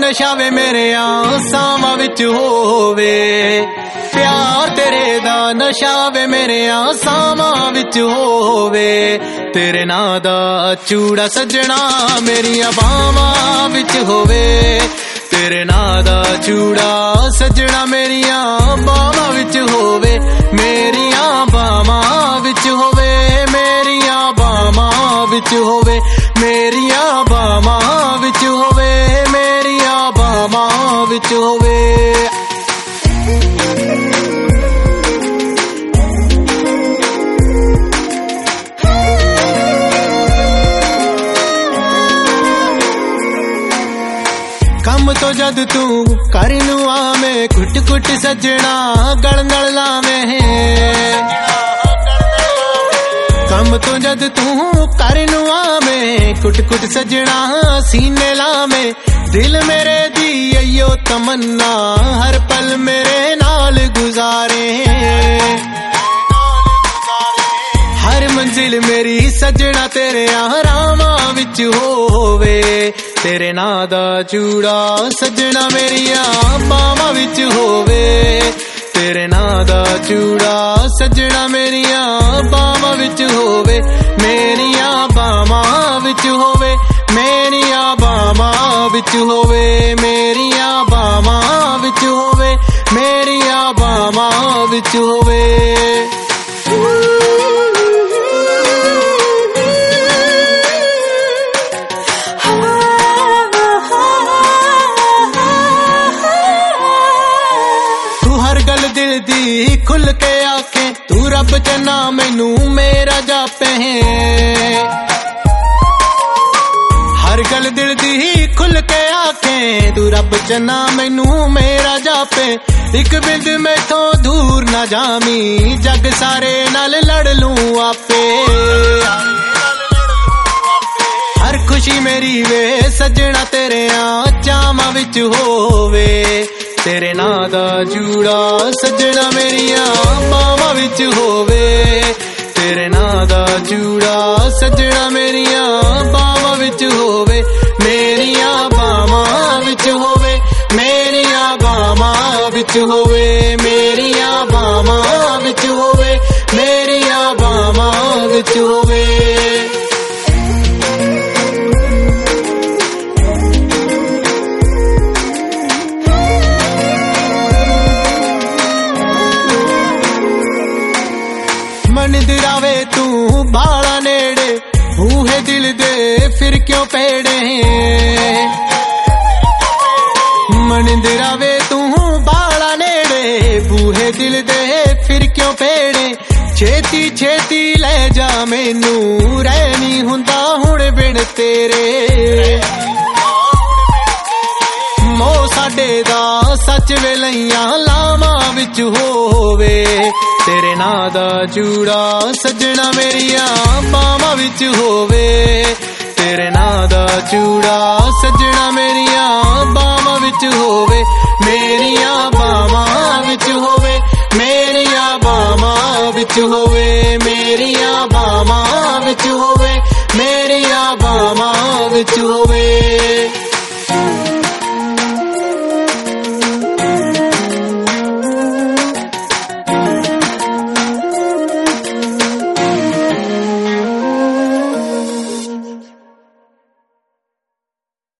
नशा वे मेरे आसावां विच होवे, प्यार तेरे दा नशा वे मेरे आसावां विच होवे, तेरे नां दा चूड़ा सजना मेरियां बावां विच होवे, तेरे नां दा चूड़ा सजना मेरियां बावां विच होवे, मेरियां बावां विच होवे, मेरियां बावां विच होवे, मेरियां बावां विच होवे, मेरियां बावां विच होवे। कम तो जद तू कर नू आवे, कुट कुट सजना गल नल लावे, कम तो जद तू कर नू आवे, कुट कुट सजना सीने लावे, दिल मेरे दी अयो तमन्ना हर पल मेरे नाल गुजारे, हर मंजिल मेरी सजना तेरे आरामां विच होवे, तेरे नां दा चूड़ा सजना मेरियां बावां विच होवे, तेरे नां दा चूड़ा सजना मेरियां बावां विच होवे, मेरियां बावां विच होवे, मेरियां बावां विच होवे, मेरियां बावां विच होवे, मेरियां बावां विच होवे। दिल दी खुल के आखे तू रब चना मैनू मेरा जापे, हर गल दिल दी खुल के आखे तू रब चना मैनू मेरा जापे, एक बिंद मैथों दूर ना जामी जग सारे नाल लड़ लूं आपे, हर खुशी मेरी वे सजना तेरे चावां विच होवे, तेरे नां दा चूड़ा सजना मेरियां बावां विच होवे, तेरे नां दा चूड़ा सजना मेरियां बावां विच होवे, मेरियां बावां विच होवे, मेरियां बावां विच होवे, मेरियां बावां विच होवे, मेरियां बावां विच होवे। निंदरावे तू बाला नेड़े बूहे दिल दे फिर क्यों पेड़े, मनिंदरावे तू बाला नेड़े बूहे दिल दे फिर क्यों पेड़े, छेती छेती ले जा मैनू रहनी हुंदा हुण बिन तेरे, मोह साडे दा सच वेलैयां लावां विच होवे, तेरे नां दा चूड़ा सजना मेरियां बावां विच होवे, तेरे नां दा चूड़ा सजना मेरियां बावां विच होवे, मेरियां बावां विच होवे, मेरियां बावां विच होवे, मेरियां बावां विच होवे, मेरियां बावां विच होवे।